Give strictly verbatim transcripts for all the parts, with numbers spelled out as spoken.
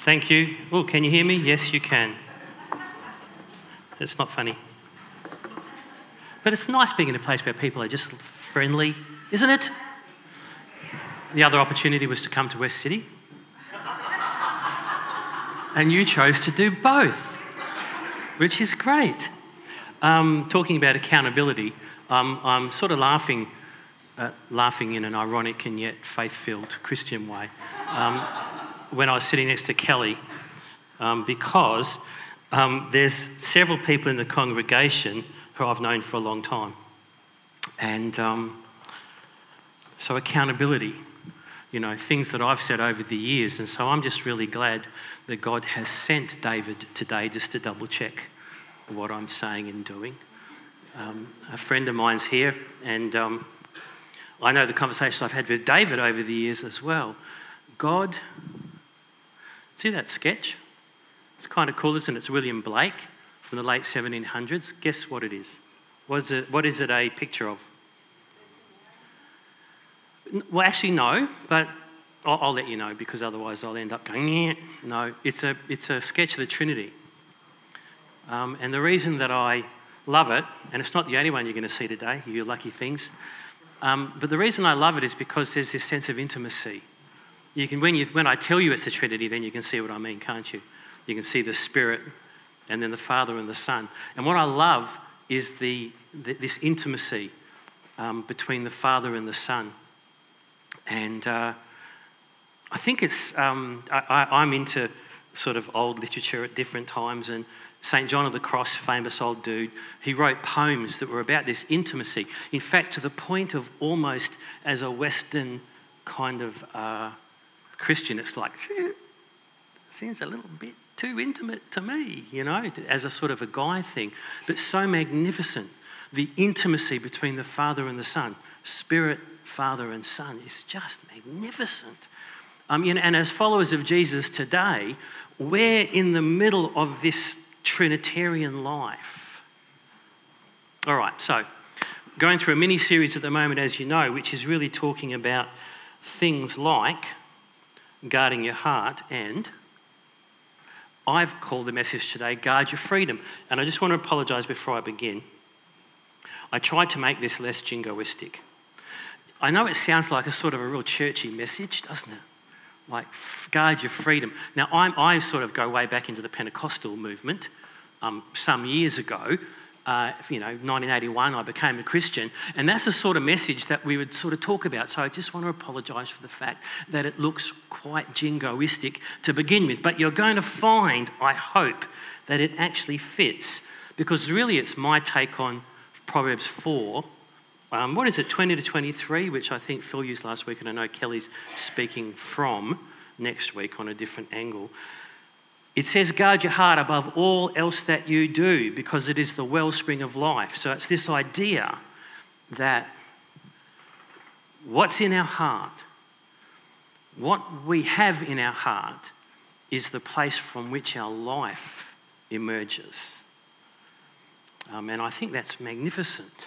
Thank you. Oh, can you hear me? Yes, you can. It's not funny. But it's nice being in a place where people are just friendly, isn't it? The other opportunity was to come to West City. And you chose to do both, which is great. Um, talking about accountability, um, I'm sort of laughing, uh, laughing in an ironic and yet faith-filled Christian way. Um, when I was sitting next to Kelly, um, because um, there's several people in the congregation who I've known for a long time. And um, so accountability, you know, things that I've said over the years. And so I'm just really glad that God has sent David today just to double check what I'm saying and doing. Um, a friend of mine's here, and um, I know the conversations I've had with David over the years as well. God, see that sketch? It's kind of cool, isn't it? It's William Blake from the late seventeen hundreds. Guess what it is? What is it, what is it a picture of? Well, actually, no, but I'll, I'll let you know because otherwise I'll end up going, yeah. No, it's a, it's a sketch of the Trinity. Um, and the reason that I love it, and it's not the only one you're going to see today, you lucky things, um, but the reason I love it is because there's this sense of intimacy. You can, when, you, when I tell you it's the Trinity, then you can see what I mean, can't you? You can see the Spirit and then the Father and the Son. And what I love is the, the this intimacy um, between the Father and the Son. And uh, I think it's, um, I, I, I'm into sort of old literature at different times, and Saint John of the Cross, famous old dude, he wrote poems that were about this intimacy. In fact, to the point of almost as a Western kind of uh, Christian, it's like, seems a little bit too intimate to me, you know, as a sort of a guy thing, but so magnificent. The intimacy between the Father and the Son, Spirit, Father and Son, is just magnificent. Um, you know, and as followers of Jesus today, we're in the middle of this Trinitarian life. All right, so going through a mini-series at the moment, as you know, which is really talking about things like guarding your heart, and I've called the message today, Guard Your Freedom. And I just want to apologise before I begin. I tried to make this less jingoistic. I know it sounds like a sort of a real churchy message, doesn't it? Like, guard your freedom. Now, I'm, I sort of go way back into the Pentecostal movement. Um, some years ago, uh, you know, nineteen eighty-one, I became a Christian, and that's the sort of message that we would sort of talk about. So I just want to apologise for the fact that it looks quite jingoistic to begin with. But you're going to find, I hope, that it actually fits, because really it's my take on Proverbs four. Um, what is it, twenty to twenty-three, which I think Phil used last week, and I know Kelly's speaking from next week on a different angle. It says, guard your heart above all else that you do, because it is the wellspring of life. So it's this idea that what's in our heart, what we have in our heart, is the place from which our life emerges. Um, and I think that's magnificent.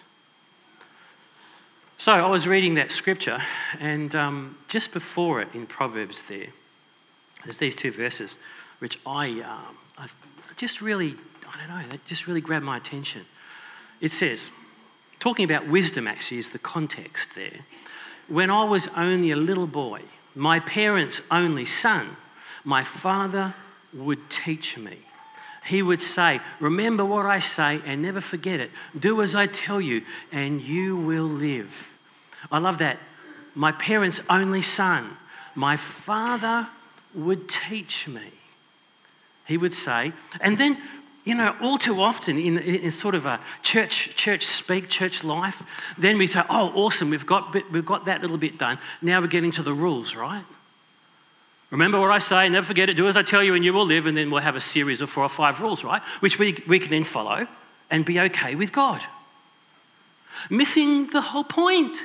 So I was reading that scripture, and um, just before it in Proverbs there, there's these two verses which I, um, I just really, I don't know, that just really grabbed my attention. It says, talking about wisdom actually is the context there. When I was only a little boy, my parents' only son, my father would teach me. He would say, remember what I say and never forget it. Do as I tell you and you will live. I love that. My parents' only son, my father would teach me. He would say, and then, you know, all too often in, in sort of a church church speak, church life, then we say, oh, awesome, we've got, we've got that little bit done. Now we're getting to the rules, right? Remember what I say, never forget it, do as I tell you and you will live, and then we'll have a series of four or five rules, right? Which we, we can then follow and be okay with God. Missing the whole point.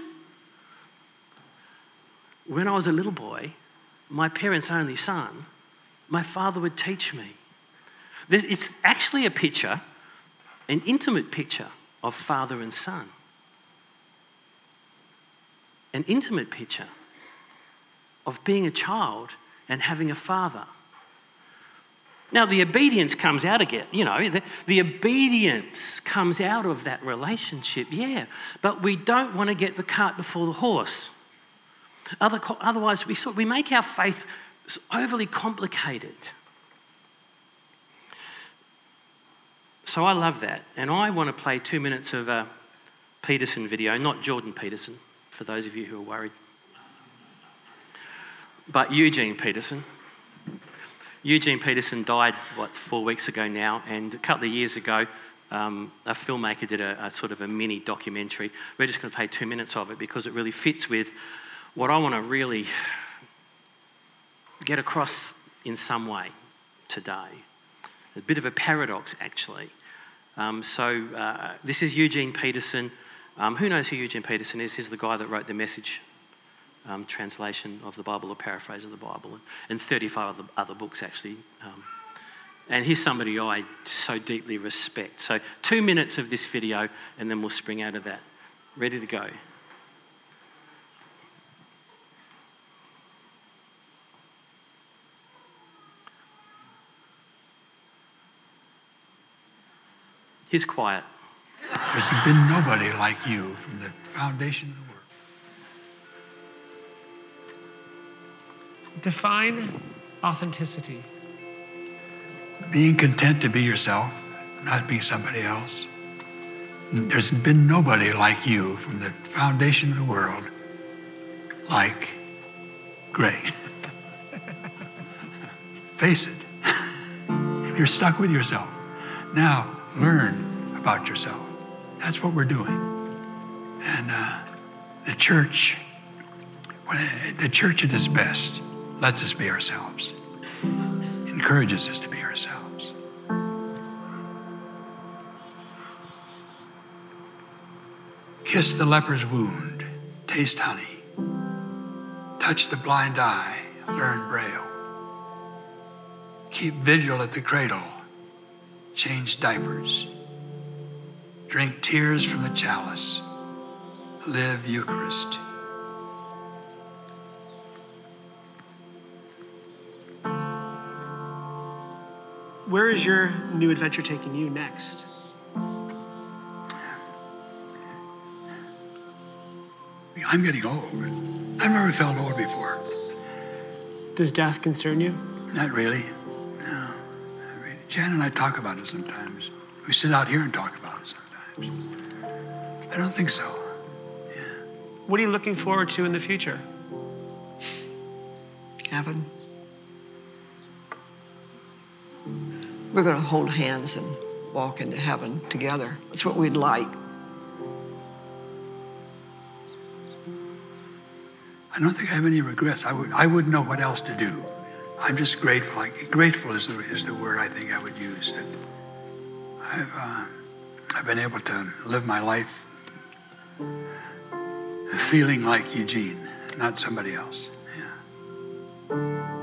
When I was a little boy, my parents' only son, my father would teach me. It's actually a picture, an intimate picture of father and son. An intimate picture of being a child and having a father. Now, the obedience comes out again, you know, the, the obedience comes out of that relationship, yeah. But we don't want to get the cart before the horse. Other, otherwise, we, sort, we make our faith overly complicated. So I love that. And I want to play two minutes of a Peterson video, not Jordan Peterson, for those of you who are worried, but Eugene Peterson. Eugene Peterson died, what, four weeks ago now, and a couple of years ago, um, a filmmaker did a, a sort of a mini documentary. We're just going to play two minutes of it because it really fits with what I want to really get across in some way today. A bit of a paradox, actually. Um, so uh, this is Eugene Peterson. Um, who knows who Eugene Peterson is? He's the guy that wrote the Message Um, translation of the Bible, or paraphrase of the Bible, and, and thirty-five other, other books actually. Um, and he's somebody I so deeply respect. So two minutes of this video and then we'll spring out of that. Ready to go. He's quiet. There's been nobody like you from the foundation of the world. Define authenticity. Being content to be yourself, not be somebody else. There's been nobody like you from the foundation of the world like Gray. Face it. You're stuck with yourself. Now, learn about yourself. That's what we're doing. And uh, the church, when it, the church at its best, lets us be ourselves, encourages us to be ourselves. Kiss the leper's wound, taste honey, touch the blind eye, learn Braille. Keep vigil at the cradle, change diapers, drink tears from the chalice, live Eucharist. Where is your new adventure taking you next? I'm getting old. I've never felt old before. Does death concern you? Not really. No, not really. Jan and I talk about it sometimes. We sit out here and talk about it sometimes. I don't think so. Yeah. What are you looking forward to in the future? Heaven. We're going to hold hands and walk into heaven together. That's what we'd like. I don't think I have any regrets. I would I wouldn't know what else to do. I'm just grateful. Like, grateful is the is the word I think I would use. That I've uh, I've been able to live my life feeling like Eugene, not somebody else. Yeah.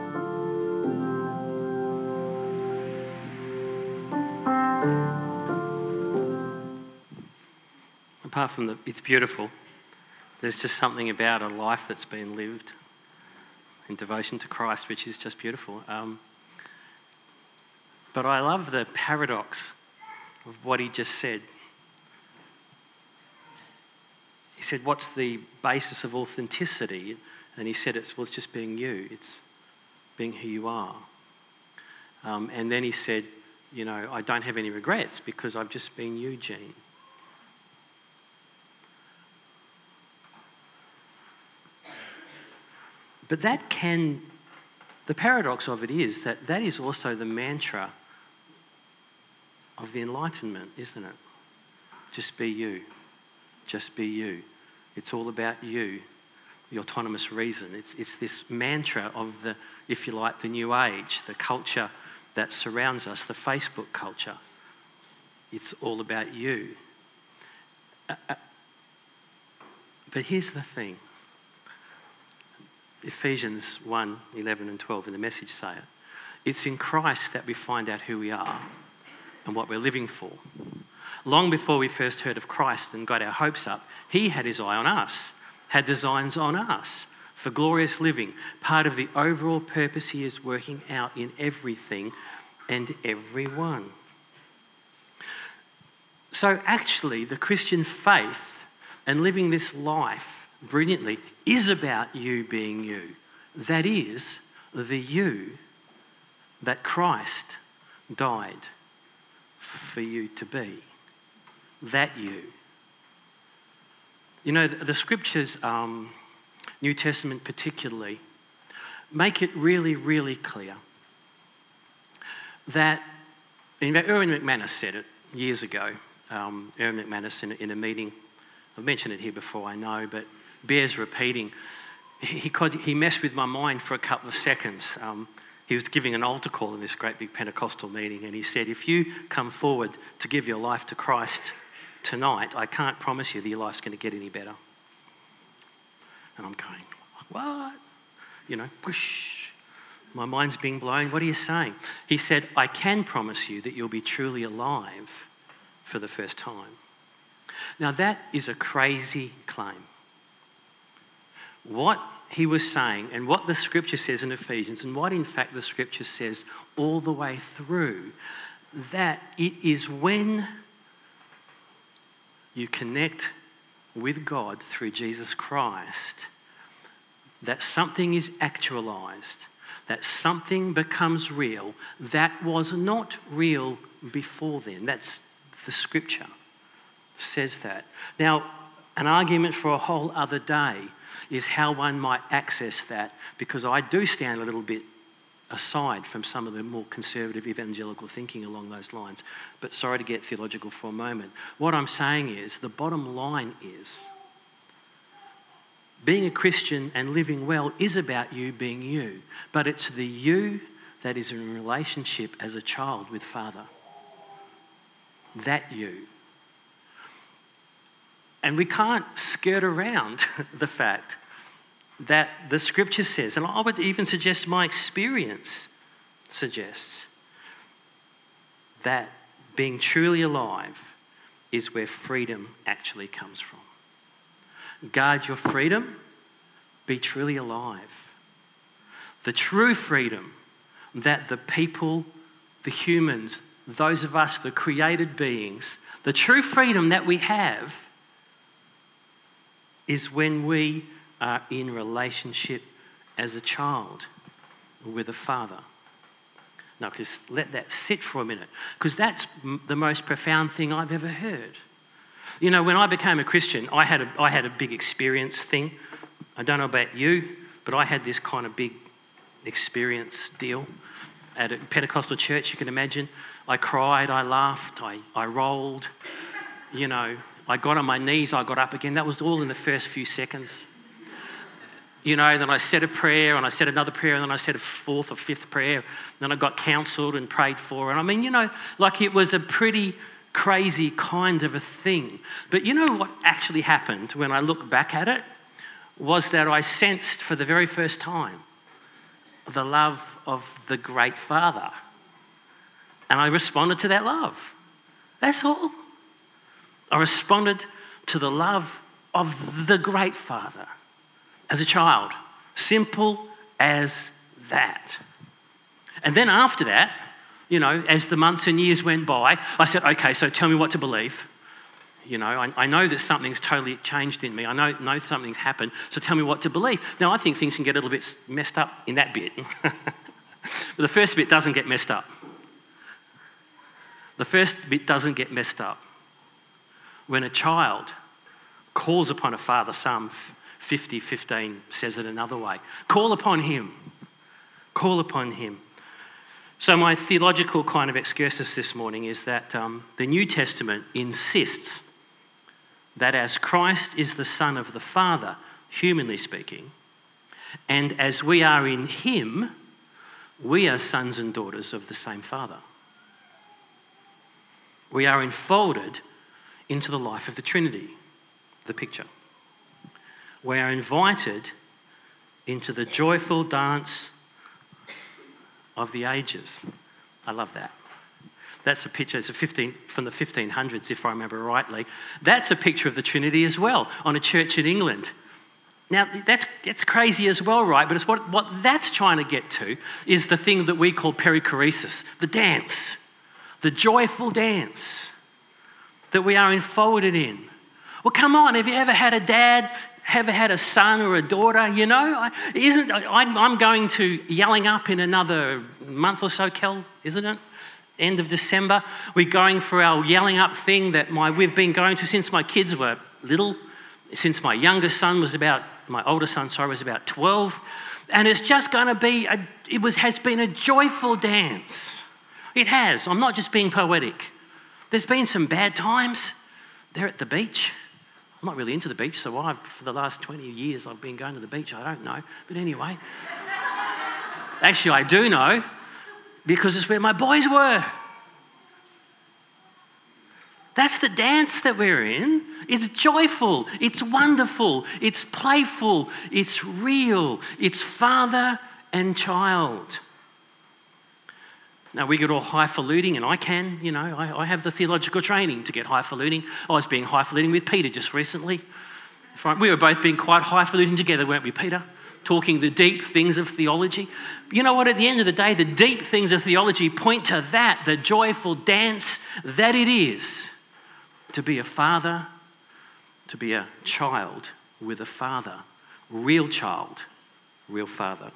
Apart from the, it's beautiful. There's just something about a life that's been lived in devotion to Christ, which is just beautiful. Um, but I love the paradox of what he just said. He said, what's the basis of authenticity? And he said, it's, well, it's just being you. It's being who you are. Um, and then he said, you know, I don't have any regrets because I've just been Eugene. But that can, the paradox of it is that that is also the mantra of the Enlightenment, isn't it? Just be you. Just be you. It's all about you, the autonomous reason. It's, it's this mantra of the, if you like, the new age, the culture that surrounds us, the Facebook culture. It's all about you. Uh, uh, but here's the thing. Ephesians one, eleven and twelve in the Message say it. It's in Christ that we find out who we are and what we're living for. Long before we first heard of Christ and got our hopes up, he had his eye on us, had designs on us for glorious living. Part of the overall purpose he is working out in everything and everyone. So actually, the Christian faith and living this life brilliantly is about you being you. That is, the you that Christ died for you to be. That you. You know, the, the scriptures, um, New Testament particularly, make it really, really clear that, in fact, Erwin McManus said it years ago. Um, Erwin McManus in, in a meeting, I've mentioned it here before, I know, but bears repeating. He, he messed with my mind for a couple of seconds. Um, he was giving an altar call in this great big Pentecostal meeting, and he said, if you come forward to give your life to Christ tonight, I can't promise you that your life's going to get any better. And I'm going, what? You know, whoosh. My mind's being blown. What are you saying? He said, I can promise you that you'll be truly alive for the first time. Now that is a crazy claim. What he was saying and what the scripture says in Ephesians, and what in fact the scripture says all the way through, that it is when you connect with God through Jesus Christ that something is actualized, that something becomes real that was not real before then. That's the scripture says that. Now, an argument for a whole other day is how one might access that, because I do stand a little bit aside from some of the more conservative evangelical thinking along those lines. But sorry to get theological for a moment. What I'm saying is, the bottom line is, being a Christian and living well is about you being you, but it's the you that is in relationship as a child with Father. That you. And we can't skirt around the fact that the scripture says, and I would even suggest my experience suggests, that being truly alive is where freedom actually comes from. Guard your freedom, be truly alive. The true freedom that the people, the humans, those of us, the created beings, the true freedom that we have is when we are in relationship as a child with a father. Now, just let that sit for a minute, because that's m- the most profound thing I've ever heard. You know, when I became a Christian, I had a, I had a big experience thing. I don't know about you, but I had this kind of big experience deal at a Pentecostal church, you can imagine. I cried, I laughed, I, I rolled, you know, I got on my knees, I got up again. That was all in the first few seconds. You know, then I said a prayer and I said another prayer and then I said a fourth or fifth prayer. Then I got counselled and prayed for. And I mean, you know, like it was a pretty crazy kind of a thing. But you know what actually happened when I look back at it was that I sensed for the very first time the love of the great Father. And I responded to that love. That's all. I responded to the love of the great Father as a child. Simple as that. And then after that, you know, as the months and years went by, I said, okay, so tell me what to believe. You know, I, I know that something's totally changed in me. I know, know something's happened, so tell me what to believe. Now, I think things can get a little bit messed up in that bit. But the first bit doesn't get messed up. The first bit doesn't get messed up. When a child calls upon a father, Psalm fifty fifteen says it another way. Call upon him. Call upon him. So my theological kind of excursus this morning is that um, the New Testament insists that as Christ is the Son of the Father, humanly speaking, and as we are in him, we are sons and daughters of the same Father. We are enfolded into the life of the Trinity, the picture. We are invited into the joyful dance of the ages. I love that. That's a picture, it's a fifteen from the fifteen hundreds, if I remember rightly. That's a picture of the Trinity as well, on a church in England. Now, that's, that's crazy as well, right? But it's what, what that's trying to get to is the thing that we call perichoresis, the dance, the joyful dance that we are enfolded in. Well, come on, have you ever had a dad, ever had a son or a daughter, you know? Isn't, I'm, I'm going to Yelling Up in another month or so, Kel, isn't it? End of December. We're going for our Yelling Up thing that my we've been going to since my kids were little, since my youngest son was about, my older son, sorry, was about twelve. And it's just going to be, a, it was has been a joyful dance. It has. I'm not just being poetic. There's been some bad times. They're at the beach. I'm not really into the beach, so why for the last twenty years I've been going to the beach, I don't know. But anyway, actually I do know because it's where my boys were. That's the dance that we're in. It's joyful, it's wonderful, it's playful, it's real, it's father and child. Now, we get all highfalutin, and I can, you know, I, I have the theological training to get highfalutin. I was being highfalutin with Peter just recently. We were both being quite highfalutin together, weren't we, Peter? Talking the deep things of theology. You know what, at the end of the day, the deep things of theology point to that, the joyful dance that it is to be a father, to be a child with a father, real child, real father.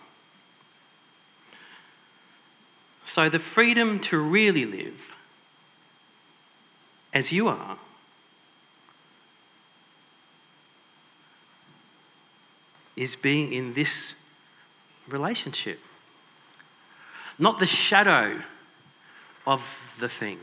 So the freedom to really live as you are is being in this relationship, not the shadow of the thing.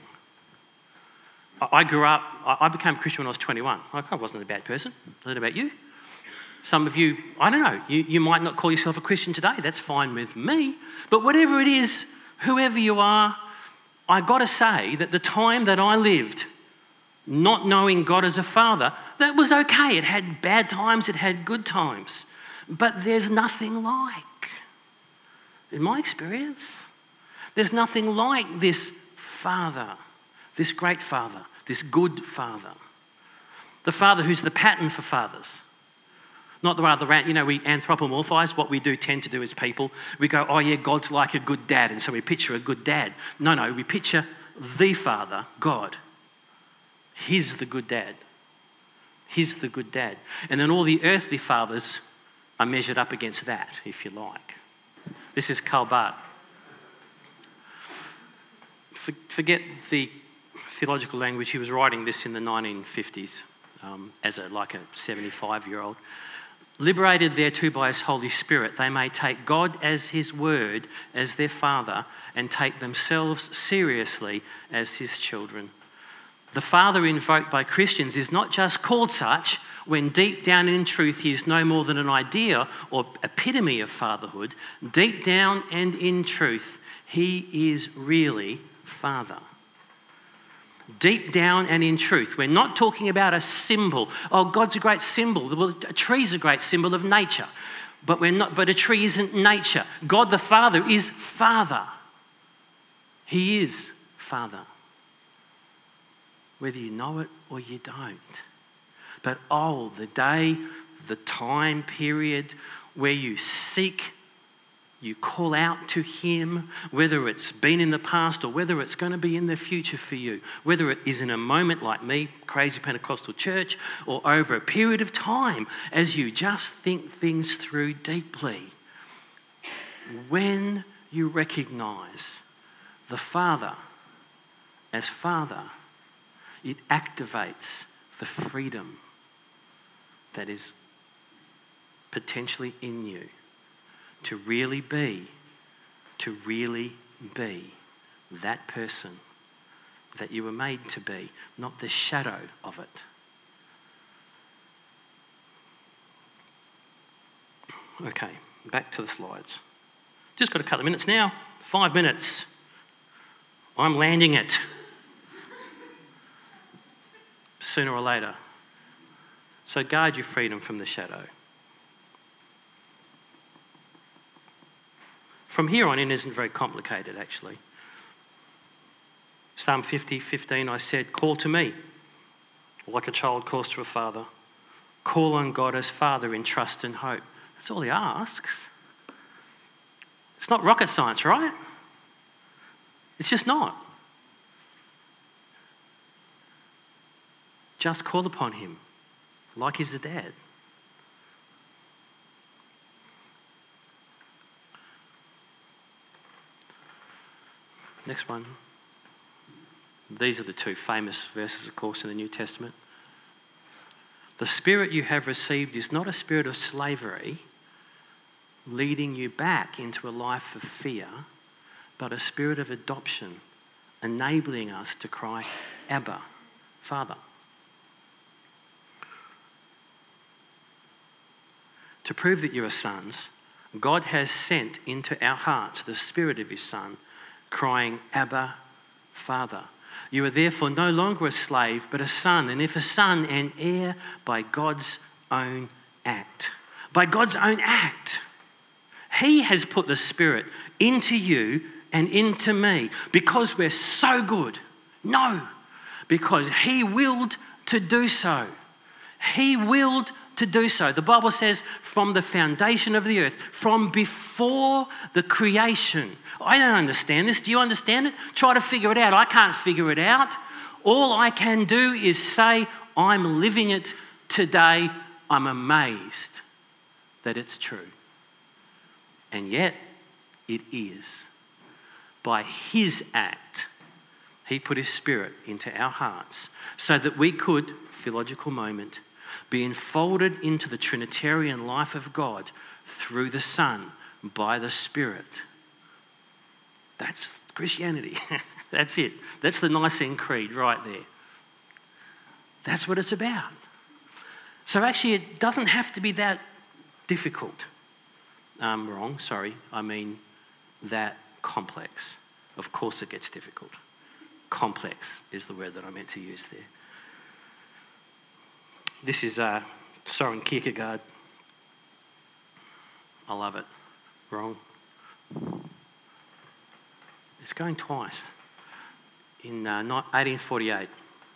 I grew up, I became a Christian when I was twenty-one. I wasn't a bad person. Was it about you? Some of you, I don't know, you, you might not call yourself a Christian today. That's fine with me. But whatever it is, whoever you are, I got to say that the time that I lived not knowing God as a father, that was okay. It had bad times, it had good times. But there's nothing like, in my experience, there's nothing like this father, this great father, this good father. The father who's the pattern for fathers. Not the other way, you know, we anthropomorphise what we do tend to do as people. We go, oh yeah, God's like a good dad, and so we picture a good dad. No, no, we picture the Father, God. He's the good dad. He's the good dad. And then all the earthly fathers are measured up against that, if you like. This is Karl Barth. Forget the theological language. He was writing this in the nineteen fifties um, as a like a seventy-five-year-old. Liberated thereto by his Holy Spirit, they may take God as his word, as their father, and take themselves seriously as his children. The father invoked by Christians is not just called such when deep down in truth he is no more than an idea or epitome of fatherhood. Deep down and in truth, he is really Father. Deep down and in truth. We're not talking about a symbol. Oh, God's a great symbol. Well, a tree's a great symbol of nature. But we're not, but a tree isn't nature. God the Father is Father. He is Father. Whether you know it or you don't. But oh, the day, the time period where you seek, you call out to him, whether it's been in the past or whether it's going to be in the future for you, whether it is in a moment like me, crazy Pentecostal church, or over a period of time as you just think things through deeply. When you recognise the Father as Father, it activates the freedom that is potentially in you. To really be, to really be that person that you were made to be, not the shadow of it. Okay, back to the slides. Just got a couple of minutes now, five minutes. I'm landing it. Sooner or later. So guard your freedom from the shadow. From here on in isn't very complicated, actually. Psalm fifty, fifteen, I said, call to me, like a child calls to a father. Call on God as Father in trust and hope. That's all he asks. It's not rocket science, right? It's just not. Just call upon him like he's the dad. Next one. These are the two famous verses, of course, in the New Testament. The spirit you have received is not a spirit of slavery, leading you back into a life of fear, but a spirit of adoption, enabling us to cry, Abba, Father. To prove that you are sons, God has sent into our hearts the Spirit of his Son, crying, Abba, Father. You are therefore no longer a slave, but a son, and if a son, an heir by God's own act. By God's own act. He has put the Spirit into you and into me because we're so good. No, because he willed to do so. He willed to do so. The Bible says from the foundation of the earth, from before the creation. I don't understand this. Do you understand it? Try to figure it out. I can't figure it out. All I can do is say, I'm living it today. I'm amazed that it's true. And yet, it is. By his act, he put his Spirit into our hearts so that we could, theological moment, be enfolded into the Trinitarian life of God through the Son by the Spirit. That's Christianity. That's it. That's the Nicene Creed right there. That's what it's about. So actually it doesn't have to be that difficult. Um, wrong, sorry. I mean that complex. Of course it gets difficult. Complex is the word that I meant to use there. This is uh, Soren Kierkegaard. I love it. Wrong. It's going twice. In uh, eighteen forty-eight.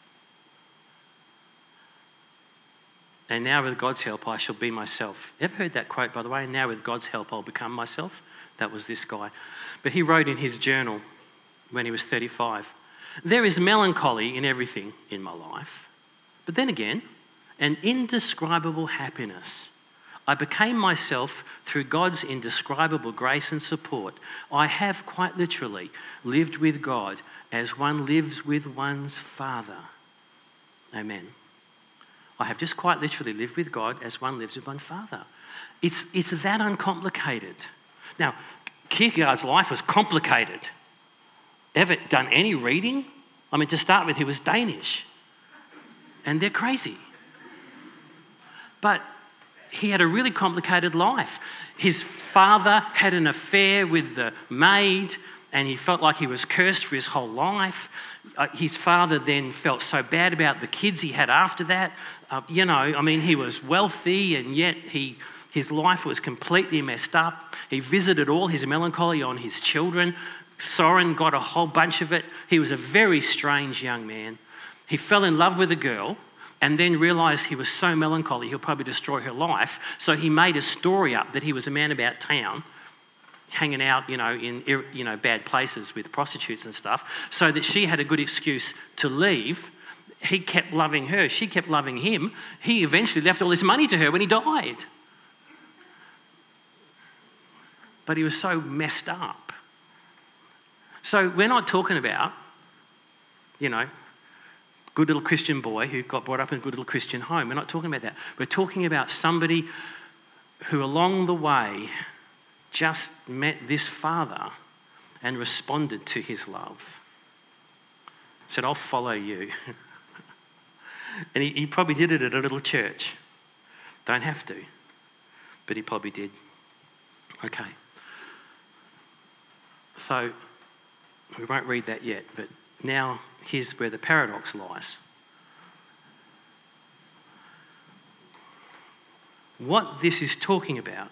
And now with God's help, I shall be myself. Ever heard that quote, by the way? Now with God's help, I'll become myself. That was this guy. But he wrote in his journal when he was thirty-five, there is melancholy in everything in my life. But then again, an indescribable happiness. I became myself through God's indescribable grace and support. I have quite literally lived with God as one lives with one's Father. Amen. I have just quite literally lived with God as one lives with one Father. It's, it's that uncomplicated. Now, Kierkegaard's life was complicated. Ever done any reading? I mean, to start with, he was Danish. And they're crazy. But he had a really complicated life. His father had an affair with the maid and he felt like he was cursed for his whole life. Uh, his father then felt so bad about the kids he had after that. Uh, you know, I mean, he was wealthy and yet he his life was completely messed up. He visited all his melancholy on his children. Soren got a whole bunch of it. He was a very strange young man. He fell in love with a girl and then realised he was so melancholy he'll probably destroy her life. So he made a story up that he was a man about town, hanging out, you know, in you know bad places with prostitutes and stuff, so that she had a good excuse to leave. He kept loving her. She kept loving him. He eventually left all his money to her when he died. But he was so messed up. So we're not talking about, you know, good little Christian boy who got brought up in a good little Christian home. We're not talking about that. We're talking about somebody who along the way just met this father and responded to his love. Said, I'll follow you. And he, he probably did it at a little church. Don't have to, but he probably did. Okay. So we won't read that yet, but now here's where the paradox lies. What this is talking about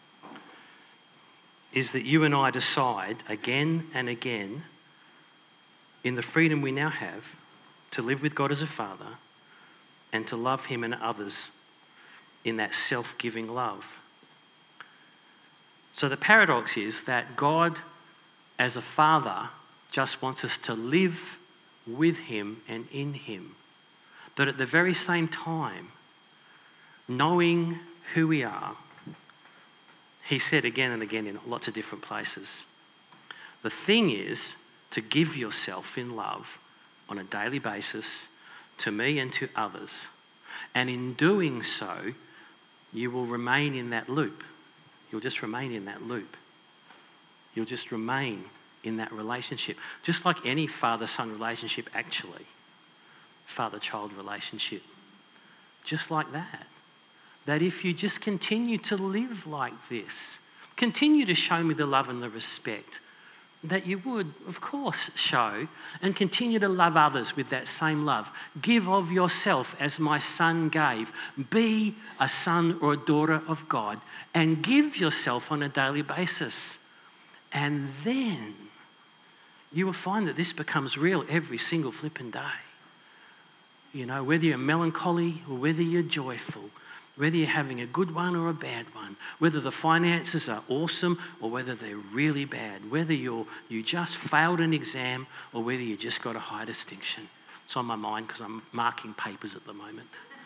is that you and I decide again and again, in the freedom we now have, to live with God as a Father and to love him and others in that self-giving love. So the paradox is that God, as a father, just wants us to live with him and in him. But at the very same time, knowing who we are, he said again and again in lots of different places, the thing is to give yourself in love on a daily basis to me and to others. And in doing so, you will remain in that loop. You'll just remain in that loop. You'll just remain in that relationship. Just like any father-son relationship actually. Father-child relationship. Just like that. That if you just continue to live like this, continue to show me the love and the respect that you would, of course, show, and continue to love others with that same love. Give of yourself as my son gave. Be a son or a daughter of God and give yourself on a daily basis. And then you will find that this becomes real every single flipping day. You know, whether you're melancholy or whether you're joyful, whether you're having a good one or a bad one, whether the finances are awesome or whether they're really bad, whether you're, you just failed an exam or whether you just got a high distinction. It's on my mind because I'm marking papers at the moment.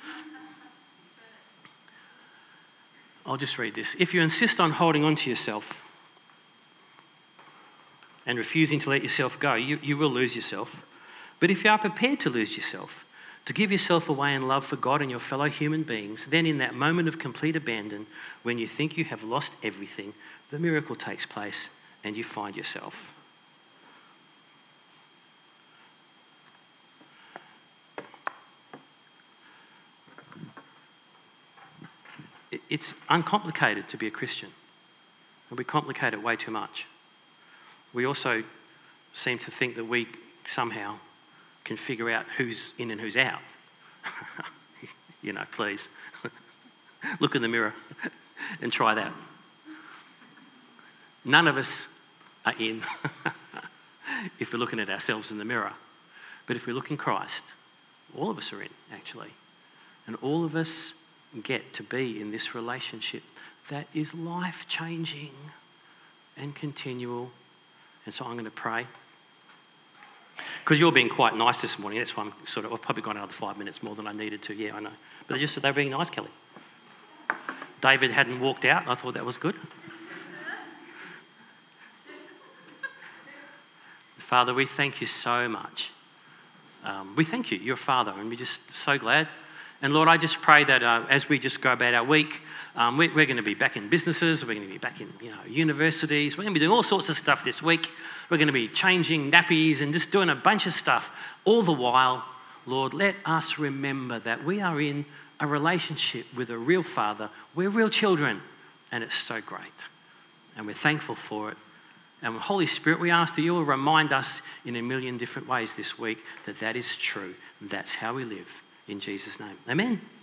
I'll just read this. If you insist on holding on to yourself and refusing to let yourself go, you, you will lose yourself. But if you are prepared to lose yourself, to give yourself away in love for God and your fellow human beings, then in that moment of complete abandon, when you think you have lost everything, the miracle takes place and you find yourself. It's uncomplicated to be a Christian, and we complicate it way too much. We also seem to think that we somehow can figure out who's in and who's out. You know, please. Look in the mirror and try that. None of us are in if we're looking at ourselves in the mirror. But if we look in Christ, all of us are in, actually. And all of us get to be in this relationship that is life-changing and continual. And so I'm going to pray. Because you're being quite nice this morning. That's why I'm sort of, I've probably gone another five minutes more than I needed to. Yeah, I know. But they just said they were being nice, Kelly. David hadn't walked out. I thought that was good. Father, we thank you so much. Um, we thank you. You're a Father, and we're just so glad. And Lord, I just pray that uh, as we just go about our week, um, we, we're going to be back in businesses, we're going to be back in you know universities, we're going to be doing all sorts of stuff this week. We're going to be changing nappies and just doing a bunch of stuff. All the while, Lord, let us remember that we are in a relationship with a real Father. We're real children, and it's so great. And we're thankful for it. And Holy Spirit, we ask that you will remind us in a million different ways this week that that is true. That's how we live. In Jesus' name. Amen.